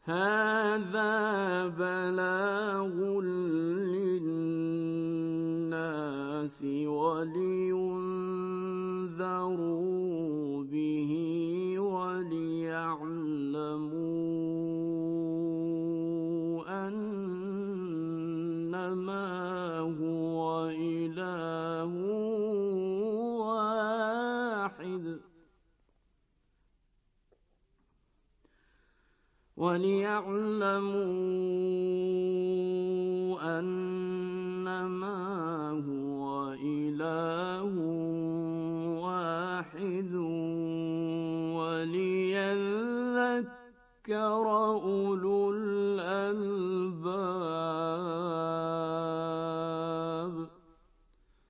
هَٰذَا بَلَاغٌ لِّلنَّاسِ وَلِيُنذَرُوا بِهِ وَلِيَعْلَمُوا أَنَّمَا هُوَ إِلَٰهٌ وَاحِدٌ وَلِيَذَّكَّرَ